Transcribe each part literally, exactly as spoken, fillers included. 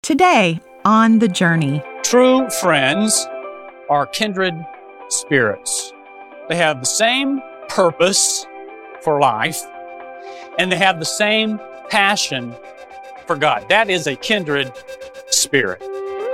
Today on The Journey. True friends are kindred spirits. They have the same purpose for life, and they have the same passion for God. That is a kindred spirit.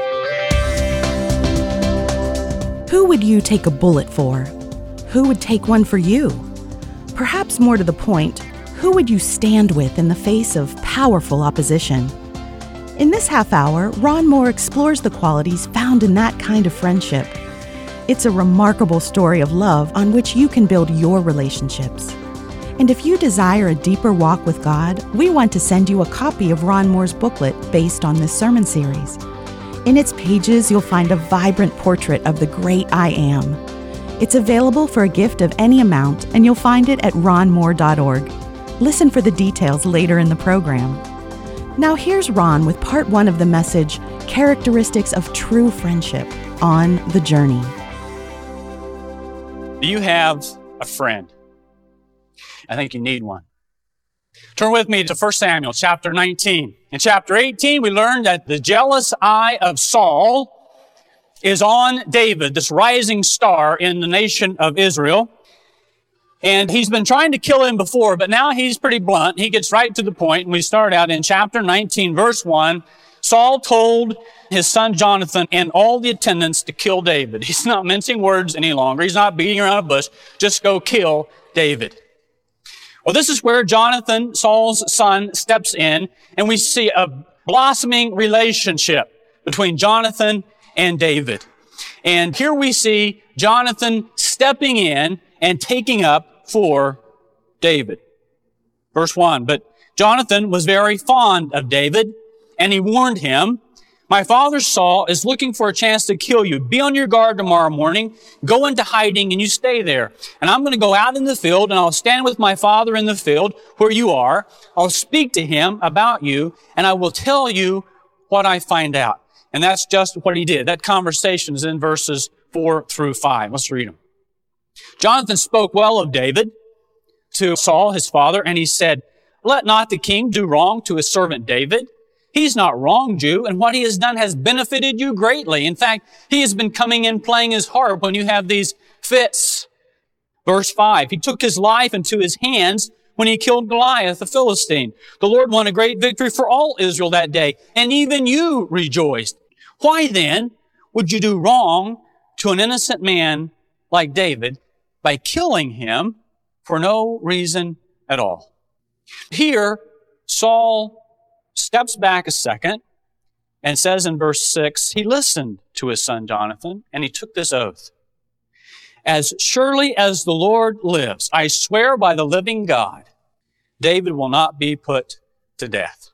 Who would you take a bullet for? Who would take one for you? Perhaps more to the point, who would you stand with in the face of powerful opposition? In this half hour, Ron Moore explores the qualities found in that kind of friendship. It's a remarkable story of love on which you can build your relationships. And if you desire a deeper walk with God, we want to send you a copy of Ron Moore's booklet based on this sermon series. In its pages, you'll find a vibrant portrait of the great I Am. It's available for a gift of any amount, and you'll find it at ron moore dot org. Listen for the details later in the program. Now here's Ron with part one of the message, Characteristics of True Friendship, on The Journey. Do you have a friend? I think you need one. Turn with me to First Samuel chapter nineteen. In chapter eighteen, we learned that the jealous eye of Saul is on David, this rising star in the nation of Israel. And he's been trying to kill him before, but now he's pretty blunt. He gets right to the point. And we start out in chapter nineteen, verse one. Saul told his son Jonathan and all the attendants to kill David. He's not mincing words any longer. He's not beating around a bush. Just go kill David. Well, this is where Jonathan, Saul's son, steps in, and we see a blossoming relationship between Jonathan and David. And here we see Jonathan stepping in and taking up for David. Verse one, but Jonathan was very fond of David, and he warned him, my father Saul is looking for a chance to kill you. Be on your guard tomorrow morning. Go into hiding and you stay there. And I'm going to go out in the field and I'll stand with my father in the field where you are. I'll speak to him about you and I will tell you what I find out. And that's just what he did. That conversation is in verses four through five. Let's read them. Jonathan spoke well of David to Saul, his father, and he said, let not the king do wrong to his servant David. He's not wronged you, and what he has done has benefited you greatly. In fact, he has been coming in playing his harp when you have these fits. Verse five, he took his life into his hands when he killed Goliath, the Philistine. The Lord won a great victory for all Israel that day, and even you rejoiced. Why then would you do wrong to an innocent man like David by killing him for no reason at all? Here, Saul steps back a second and says in verse six, he listened to his son Jonathan and he took this oath. As surely as the Lord lives, I swear by the living God, David will not be put to death.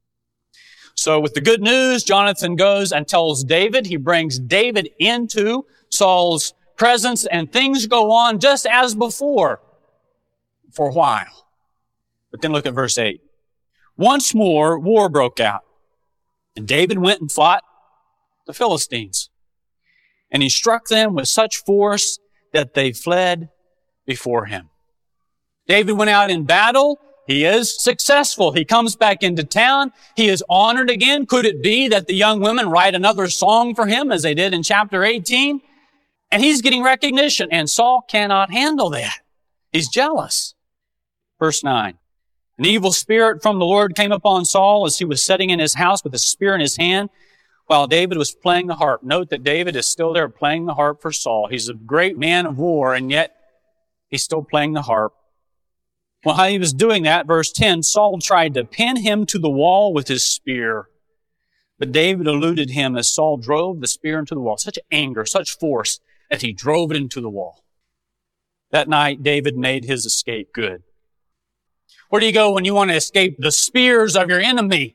So with the good news, Jonathan goes and tells David. He brings David into Saul's presence and things go on just as before for a while. But then look at verse eight. Once more, war broke out, and David went and fought the Philistines. And he struck them with such force that they fled before him. David went out in battle. He is successful. He comes back into town. He is honored again. Could it be that the young women write another song for him as they did in chapter eighteen? And he's getting recognition, and Saul cannot handle that. He's jealous. Verse nine. An evil spirit from the Lord came upon Saul as he was sitting in his house with a spear in his hand while David was playing the harp. Note that David is still there playing the harp for Saul. He's a great man of war, and yet he's still playing the harp. While he was doing that, verse ten, Saul tried to pin him to the wall with his spear. But David eluded him as Saul drove the spear into the wall. Such anger, such force that he drove it into the wall. That night, David made his escape good. Where do you go when you want to escape the spears of your enemy?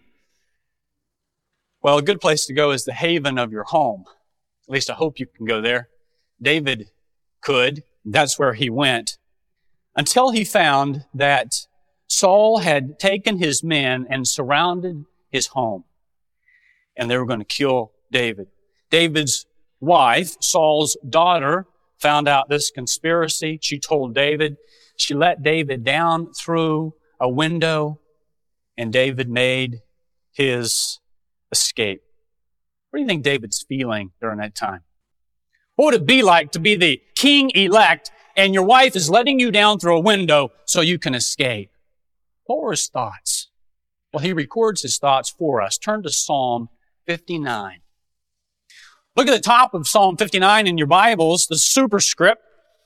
Well, a good place to go is the haven of your home. At least I hope you can go there. David could. That's where he went. Until he found that Saul had taken his men and surrounded his home. And they were going to kill David. David's wife, Saul's daughter, found out this conspiracy. She told David. She let David down through a window, and David made his escape. What do you think David's feeling during that time? What would it be like to be the king-elect and your wife is letting you down through a window so you can escape? What were his thoughts? Well, he records his thoughts for us. Turn to Psalm fifty-nine. Look at the top of Psalm fifty-nine in your Bibles, the superscript.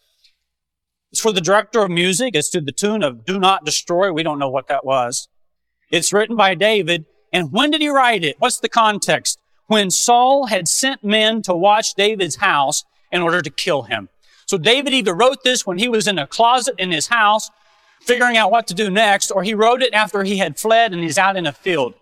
It's for the director of music. It's to the tune of Do Not Destroy. We don't know what that was. It's written by David. And when did he write it? What's the context? When Saul had sent men to watch David's house in order to kill him. So David either wrote this when he was in a closet in his house, figuring out what to do next, or he wrote it after he had fled and he's out in a field.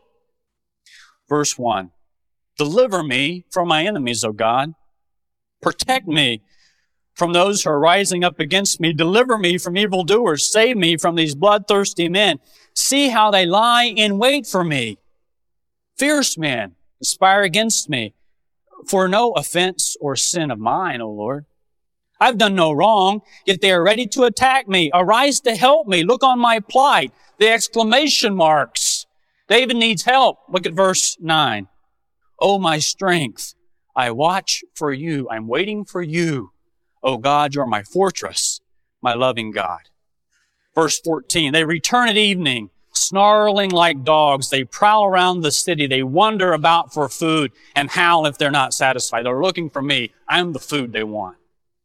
Verse one, deliver me from my enemies, O God. Protect me from those who are rising up against me. Deliver me from evildoers. Save me from these bloodthirsty men. See how they lie in wait for me. Fierce men conspire against me, for no offense or sin of mine, O Lord. I've done no wrong, yet they are ready to attack me. Arise to help me. Look on my plight. The exclamation marks. David needs help. Look at verse nine. O my strength, I watch for you. I'm waiting for you. O God, you're my fortress, my loving God. Verse fourteen, they return at evening, snarling like dogs. They prowl around the city. They wander about for food and howl if they're not satisfied. They're looking for me. I'm the food they want.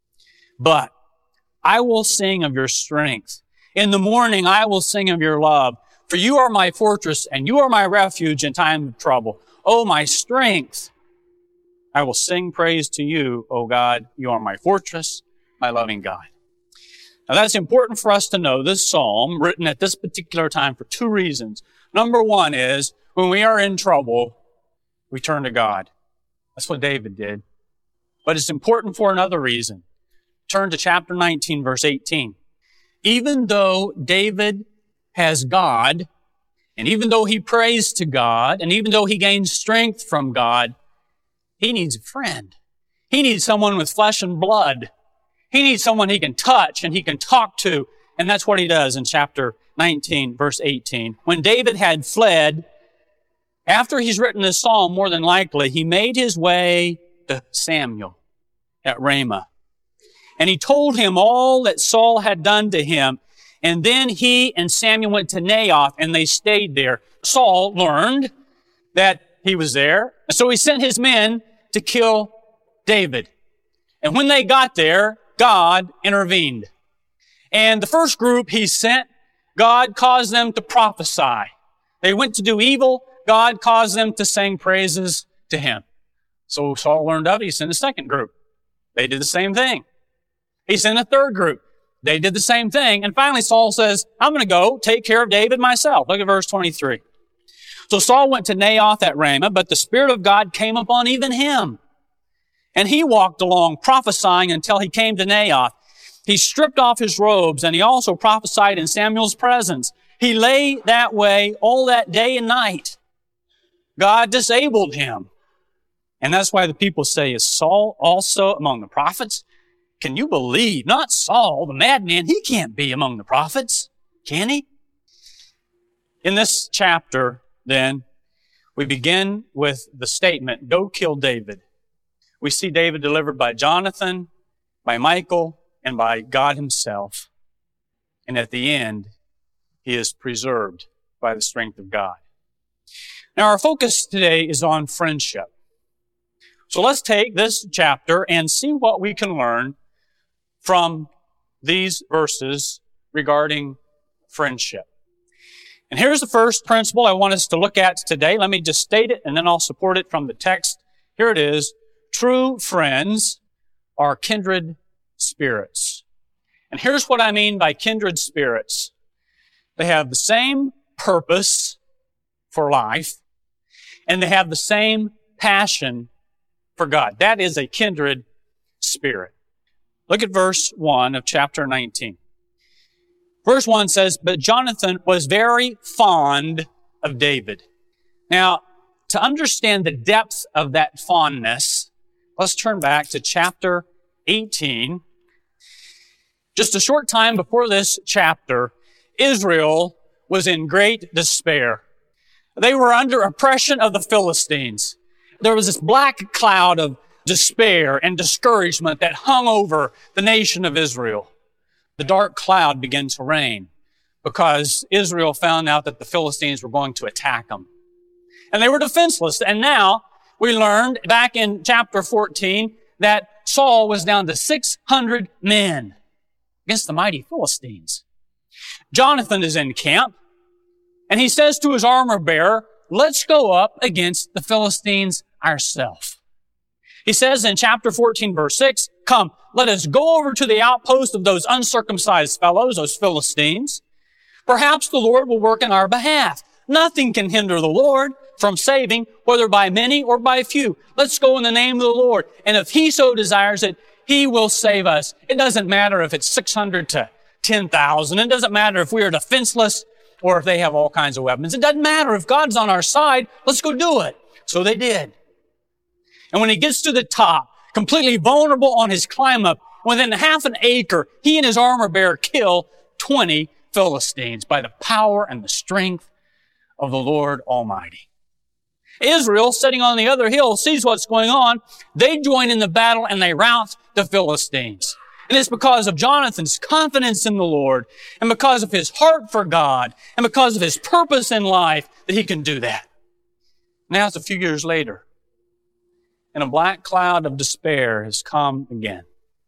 But I will sing of your strength. In the morning, I will sing of your love. For you are my fortress and you are my refuge in time of trouble. O my strength, I will sing praise to you, O God. You are my fortress, my loving God. Now that's important for us to know. This psalm, written at this particular time for two reasons. Number one is, when we are in trouble, we turn to God. That's what David did. But it's important for another reason. Turn to chapter nineteen, verse eighteen. Even though David has God, and even though he prays to God, and even though he gains strength from God, he needs a friend. He needs someone with flesh and blood. He needs someone he can touch and he can talk to. And that's what he does in chapter nineteen, verse eighteen. When David had fled, after he's written this psalm, more than likely, he made his way to Samuel at Ramah. And he told him all that Saul had done to him. And then he and Samuel went to Naioth and they stayed there. Saul learned that he was there. So he sent his men to kill David. And when they got there, God intervened. And the first group he sent, God caused them to prophesy. They went to do evil. God caused them to sing praises to him. So Saul learned of it. He sent a second group. They did the same thing. He sent a third group. They did the same thing. And finally Saul says, I'm going to go take care of David myself. Look at verse twenty-three. So Saul went to Naioth at Ramah, but the Spirit of God came upon even him. And he walked along prophesying until he came to Naioth. He stripped off his robes and he also prophesied in Samuel's presence. He lay that way all that day and night. God disabled him. And that's why the people say, is Saul also among the prophets? Can you believe? Not Saul, the madman. He can't be among the prophets, can he? In this chapter, then, we begin with the statement, go kill David. We see David delivered by Jonathan, by Michal, and by God himself. And at the end, he is preserved by the strength of God. Now, our focus today is on friendship. So let's take this chapter and see what we can learn from these verses regarding friendship. And here's the first principle I want us to look at today. Let me just state it and then I'll support it from the text. Here it is. True friends are kindred spirits. And here's what I mean by kindred spirits. They have the same purpose for life and they have the same passion for God. That is a kindred spirit. Look at verse one of chapter nineteen. Verse one says, but Jonathan was very fond of David. Now, to understand the depth of that fondness, let's turn back to chapter eighteen. Just a short time before this chapter, Israel was in great despair. They were under oppression of the Philistines. there was this black cloud of despair and discouragement that hung over the nation of Israel. The dark cloud began to rain because Israel found out that the Philistines were going to attack them. And they were defenseless. And now we learned back in chapter fourteen that Saul was down to six hundred men against the mighty Philistines. Jonathan is in camp, and he says to his armor bearer, let's go up against the Philistines ourselves. He says in chapter fourteen, verse six, come, let us go over to the outpost of those uncircumcised fellows, those Philistines. Perhaps the Lord will work in our behalf. Nothing can hinder the Lord from saving, whether by many or by few. Let's go in the name of the Lord. And if He so desires it, He will save us. It doesn't matter if it's six hundred to ten thousand. It doesn't matter if we are defenseless or if they have all kinds of weapons. It doesn't matter. If God's on our side, let's go do it. So they did. And when he gets to the top, completely vulnerable on his climb up, within half an acre, he and his armor bearer kill twenty Philistines by the power and the strength of the Lord Almighty. Israel, sitting on the other hill, sees what's going on. They join in the battle and they rout the Philistines. And it's because of Jonathan's confidence in the Lord and because of his heart for God and because of his purpose in life that he can do that. Now it's a few years later, and a black cloud of despair has come again.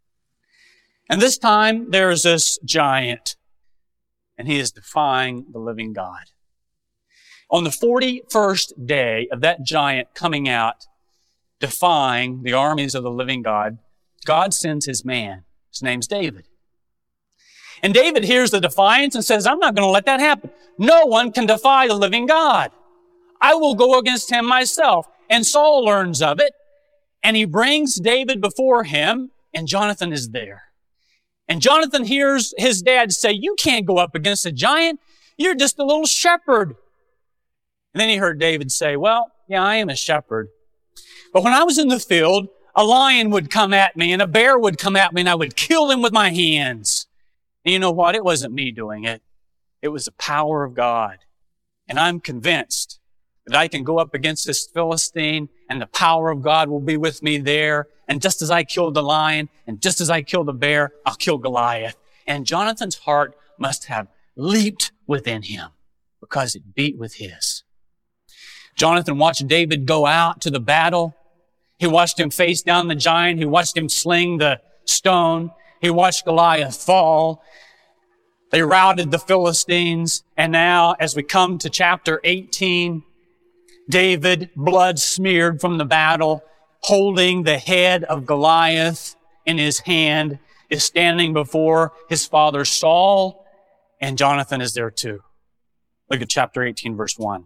And this time there is this giant, and he is defying the living God. On the forty-first day of that giant coming out, defying the armies of the living God, God sends his man. His name's David. And David hears the defiance and says, I'm not going to let that happen. No one can defy the living God. I will go against him myself. And Saul learns of it, and he brings David before him, and Jonathan is there. And Jonathan hears his dad say, you can't go up against a giant. You're just a little shepherd. And then he heard David say, well, yeah, I am a shepherd. But when I was in the field, a lion would come at me and a bear would come at me and I would kill him with my hands. And you know what? It wasn't me doing it. It was the power of God. And I'm convinced that I can go up against this Philistine and the power of God will be with me there. And just as I killed the lion and just as I killed the bear, I'll kill Goliath. And Jonathan's heart must have leaped within him because it beat with his. Jonathan watched David go out to the battle. He watched him face down the giant. He watched him sling the stone. He watched Goliath fall. They routed the Philistines. And now, as we come to chapter eighteen, David, blood smeared from the battle, holding the head of Goliath in his hand, is standing before his father Saul, and Jonathan is there too. Look at chapter eighteen, verse one.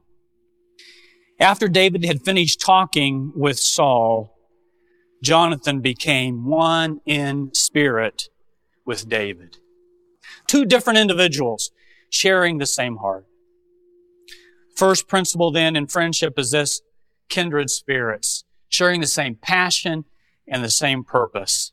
After David had finished talking with Saul, Jonathan became one in spirit with David. Two different individuals sharing the same heart. First principle then in friendship is this: kindred spirits, sharing the same passion and the same purpose.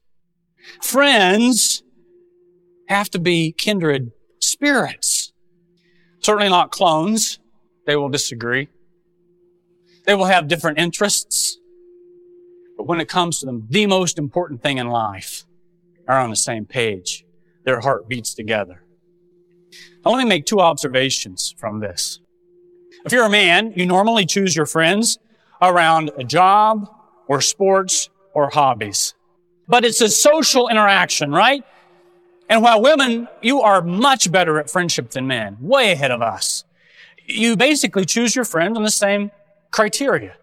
Friends have to be kindred spirits. Certainly not clones. They will disagree. They will have different interests. But when it comes to them, the most important thing in life are on the same page. Their heart beats together. Now, let me make two observations from this. If you're a man, you normally choose your friends around a job or sports or hobbies. But it's a social interaction, right? And while women, you are much better at friendship than men, way ahead of us. You basically choose your friends on the same criteria.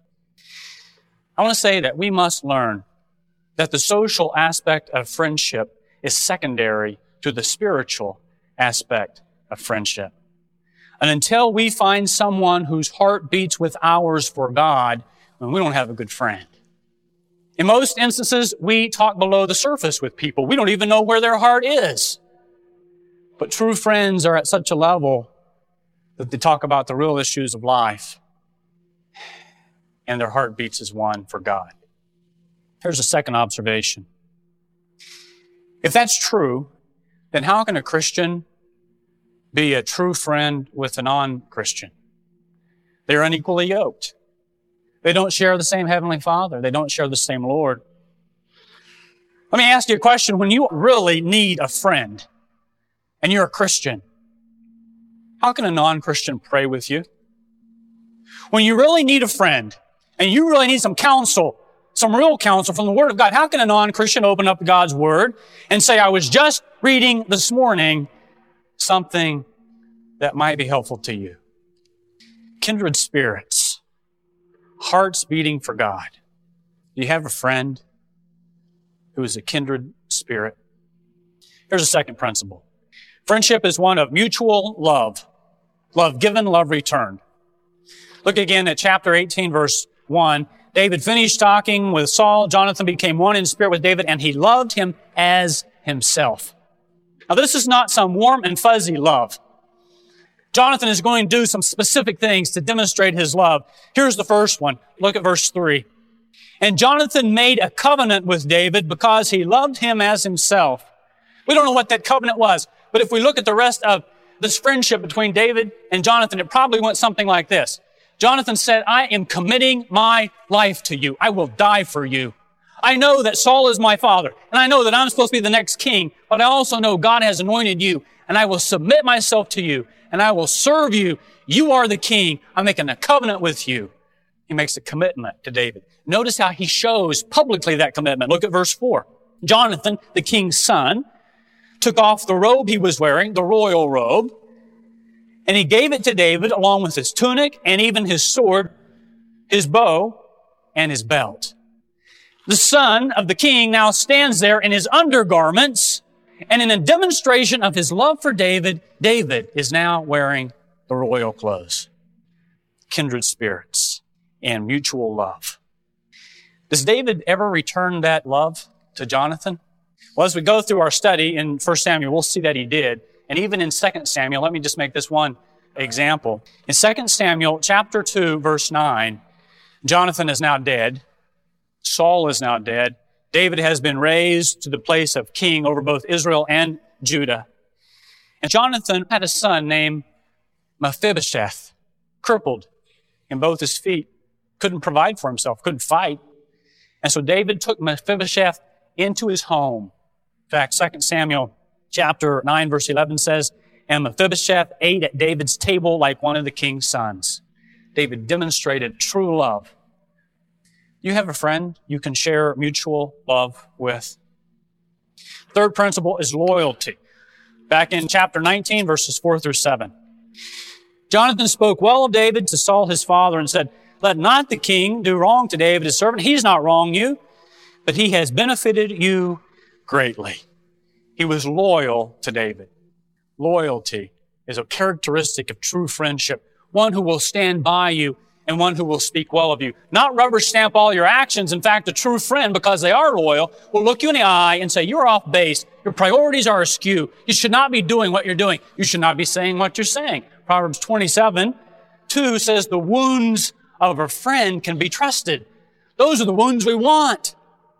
I want to say that we must learn that the social aspect of friendship is secondary to the spiritual aspect of friendship. And until we find someone whose heart beats with ours for God, then we don't have a good friend. In most instances, we talk below the surface with people. We don't even know where their heart is. But true friends are at such a level that they talk about the real issues of life, and their heart beats as one for God. Here's a second observation. If that's true, then how can a Christian be a true friend with a non-Christian? They're unequally yoked. They don't share the same Heavenly Father. They don't share the same Lord. Let me ask you a question. When you really need a friend and you're a Christian, how can a non-Christian pray with you? When you really need a friend and you really need some counsel, some real counsel from the Word of God, how can a non-Christian open up God's Word and say, I was just reading this morning something that might be helpful to you? Kindred spirits, hearts beating for God. Do you have a friend who is a kindred spirit? Here's a second principle. Friendship is one of mutual love. Love given, love returned. Look again at chapter eighteen, verse one. David finished talking with Saul. Jonathan became one in spirit with David, and he loved him as himself. Now, this is not some warm and fuzzy love. Jonathan is going to do some specific things to demonstrate his love. Here's the first one. Look at verse three. And Jonathan made a covenant with David because he loved him as himself. We don't know what that covenant was, but if we look at the rest of this friendship between David and Jonathan, it probably went something like this. Jonathan said, I am committing my life to you. I will die for you. I know that Saul is my father, and I know that I'm supposed to be the next king, but I also know God has anointed you, and I will submit myself to you, and I will serve you. You are the king. I'm making a covenant with you. He makes a commitment to David. Notice how he shows publicly that commitment. Look at verse four. Jonathan, the king's son, took off the robe he was wearing, the royal robe, and he gave it to David along with his tunic and even his sword, his bow, and his belt. The son of the king now stands there in his undergarments, and in a demonstration of his love for David, David is now wearing the royal clothes. Kindred spirits and mutual love. Does David ever return that love to Jonathan? Well, as we go through our study in First Samuel, we'll see that he did. And even in Second Samuel, let me just make this one example. In Second Samuel chapter two, verse nine, Jonathan is now dead. Saul is now dead. David has been raised to the place of king over both Israel and Judah. And Jonathan had a son named Mephibosheth, crippled in both his feet, couldn't provide for himself, couldn't fight. And so David took Mephibosheth into his home. In fact, Second Samuel chapter nine, verse eleven says, and Mephibosheth ate at David's table like one of the king's sons. David demonstrated true love. You have a friend you can share mutual love with. Third principle is loyalty. Back in chapter nineteen, verses four through seven. Jonathan spoke well of David to Saul his father and said, let not the king do wrong to David his servant. He's not wronged you, but he has benefited you greatly. He was loyal to David. Loyalty is a characteristic of true friendship, one who will stand by you and one who will speak well of you. Not rubber stamp all your actions. In fact, a true friend, because they are loyal, will look you in the eye and say, you're off base. Your priorities are askew. You should not be doing what you're doing. You should not be saying what you're saying. Proverbs twenty-seven, two says, the wounds of a friend can be trusted. Those are the wounds we want.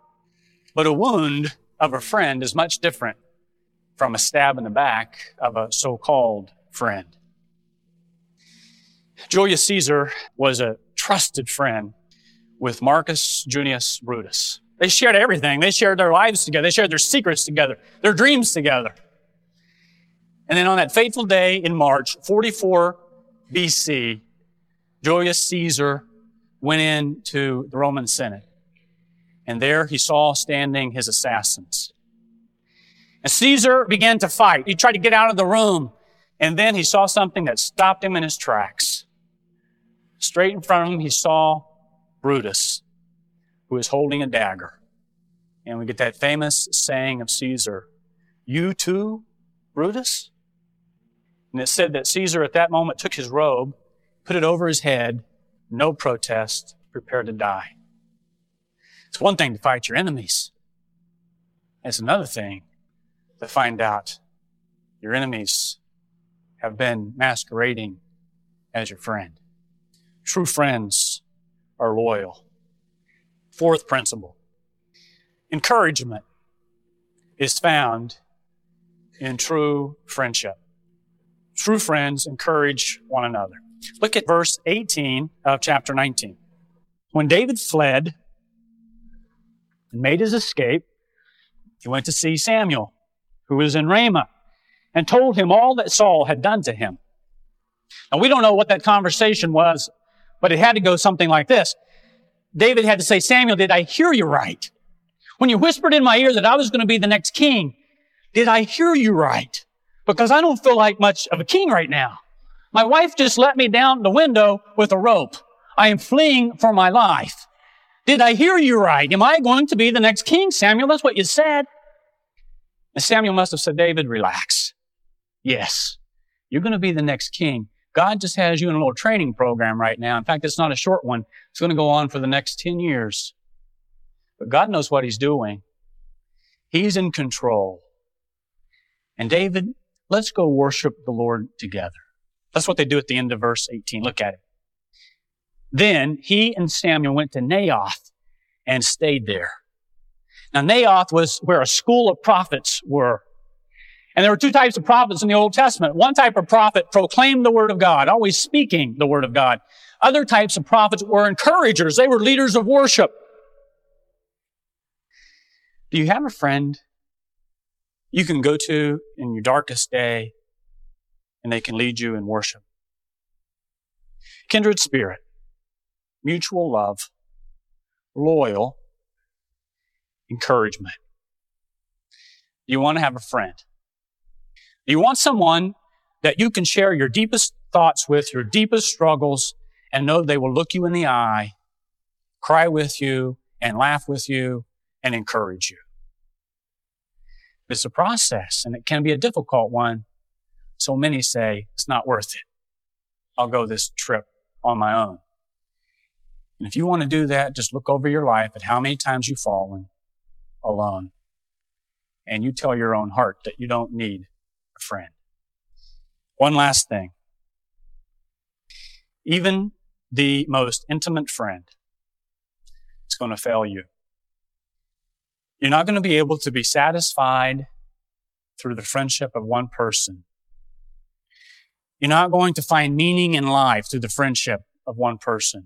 But a wound of a friend is much different from a stab in the back of a so-called friend. Julius Caesar was a trusted friend with Marcus Junius Brutus. They shared everything. They shared their lives together. They shared their secrets together, their dreams together. And then on that fateful day in March, forty-four B C, Julius Caesar went into the Roman Senate. And there he saw standing his assassins. And Caesar began to fight. He tried to get out of the room. And then he saw something that stopped him in his tracks. Straight in front of him, he saw Brutus, who was holding a dagger. And we get that famous saying of Caesar, you too, Brutus? And it said that Caesar at that moment took his robe, put it over his head, no protest, prepared to die. It's one thing to fight your enemies. It's another thing to find out your enemies have been masquerading as your friend. True friends are loyal. Fourth principle. Encouragement is found in true friendship. True friends encourage one another. Look at verse eighteen of chapter nineteen. When David fled and made his escape, he went to see Samuel, who was in Ramah, and told him all that Saul had done to him. Now, we don't know what that conversation was, but it had to go something like this. David had to say, Samuel, did I hear you right? When you whispered in my ear that I was going to be the next king, did I hear you right? Because I don't feel like much of a king right now. My wife just let me down the window with a rope. I am fleeing for my life. Did I hear you right? Am I going to be the next king, Samuel? That's what you said. And Samuel must have said, David, relax. Yes, you're going to be the next king. God just has you in a little training program right now. In fact, it's not a short one. It's going to go on for the next ten years. But God knows what He's doing. He's in control. And David, let's go worship the Lord together. That's what they do at the end of verse eighteen. Look at it. Then he and Samuel went to Naioth and stayed there. Now, Naioth was where a school of prophets were. And there were two types of prophets in the Old Testament. One type of prophet proclaimed the Word of God, always speaking the Word of God. Other types of prophets were encouragers. They were leaders of worship. Do you have a friend you can go to in your darkest day and they can lead you in worship? Kindred spirit, mutual love, loyal, encouragement. Do you want to have a friend? Do you want someone that you can share your deepest thoughts with, your deepest struggles, and know they will look you in the eye, cry with you, and laugh with you, and encourage you? It's a process, and it can be a difficult one. So many say, it's not worth it. I'll go this trip on my own. And if you want to do that, just look over your life at how many times you've fallen alone. And you tell your own heart that you don't need a friend. One last thing. Even the most intimate friend is going to fail you. You're not going to be able to be satisfied through the friendship of one person. You're not going to find meaning in life through the friendship of one person.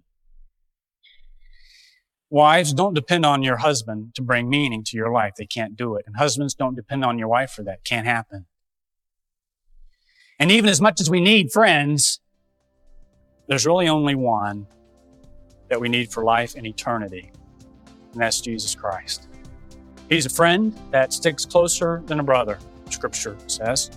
Wives, don't depend on your husband to bring meaning to your life. They can't do it. And husbands, don't depend on your wife for that. Can't happen. And even as much as we need friends, there's really only one that we need for life and eternity, and that's Jesus Christ. He's a friend that sticks closer than a brother, Scripture says.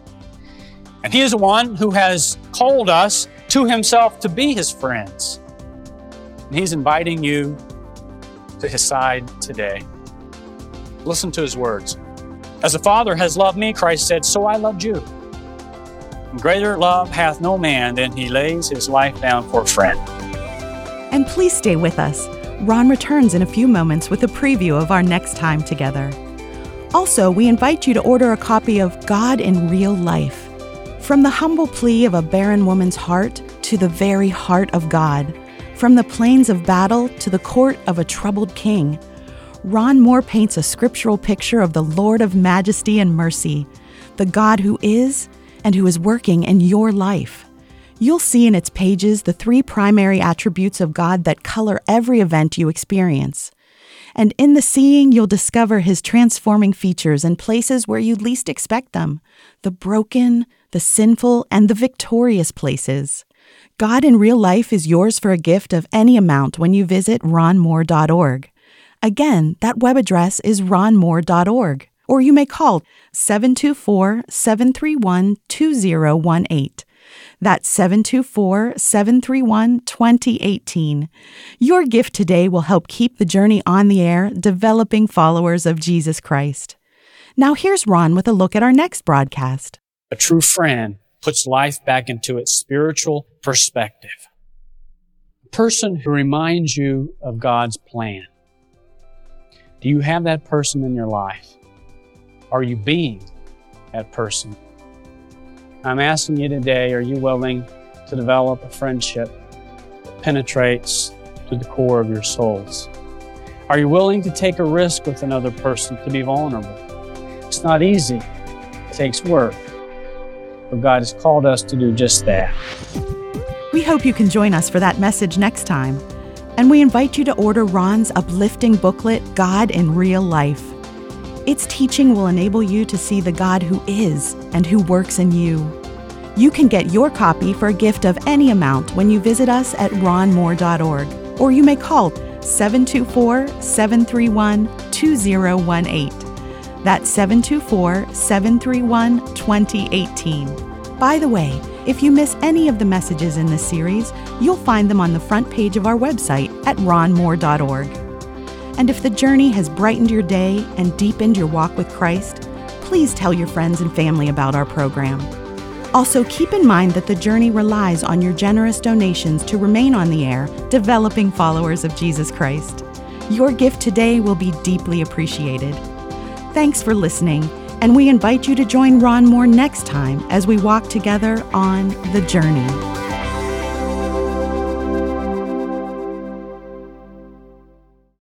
And He is the one who has called us to Himself to be His friends. And He's inviting you to His side today. Listen to His words. As the Father has loved me, Christ said, so I loved you. And greater love hath no man than he lays his life down for a friend. And please stay with us. Ron returns in a few moments with a preview of our next time together. Also, we invite you to order a copy of God in Real Life. From the humble plea of a barren woman's heart to the very heart of God, from the plains of battle to the court of a troubled king, Ron Moore paints a scriptural picture of the Lord of majesty and mercy, the God who is and who is working in your life. You'll see in its pages the three primary attributes of God that color every event you experience. And in the seeing, you'll discover His transforming features in places where you'd least expect them, the broken, the sinful, and the victorious places. God in Real Life is yours for a gift of any amount when you visit ron moore dot org. Again, that web address is ron moore dot org, or you may call seven two four, seven three one, two zero one eight. That's seven two four, seven three one, two zero one eight. Your gift today will help keep the journey on the air, developing followers of Jesus Christ. Now here's Ron with a look at our next broadcast. A true friend puts life back into its spiritual perspective. A person who reminds you of God's plan. Do you have that person in your life? Are you being that person? I'm asking you today, are you willing to develop a friendship that penetrates to the core of your souls? Are you willing to take a risk with another person, to be vulnerable? It's not easy. It takes work. But God has called us to do just that. We hope you can join us for that message next time. And we invite you to order Ron's uplifting booklet, God in Real Life. Its teaching will enable you to see the God who is and who works in you. You can get your copy for a gift of any amount when you visit us at ron moore dot org, or you may call seven two four, seven three one, two zero one eight. That's seven two four, seven three one, two zero one eight. By the way, if you miss any of the messages in this series, you'll find them on the front page of our website at ron moore dot org. And if the journey has brightened your day and deepened your walk with Christ, please tell your friends and family about our program. Also, keep in mind that the journey relies on your generous donations to remain on the air, developing followers of Jesus Christ. Your gift today will be deeply appreciated. Thanks for listening, and we invite you to join Ron Moore next time as we walk together on the journey.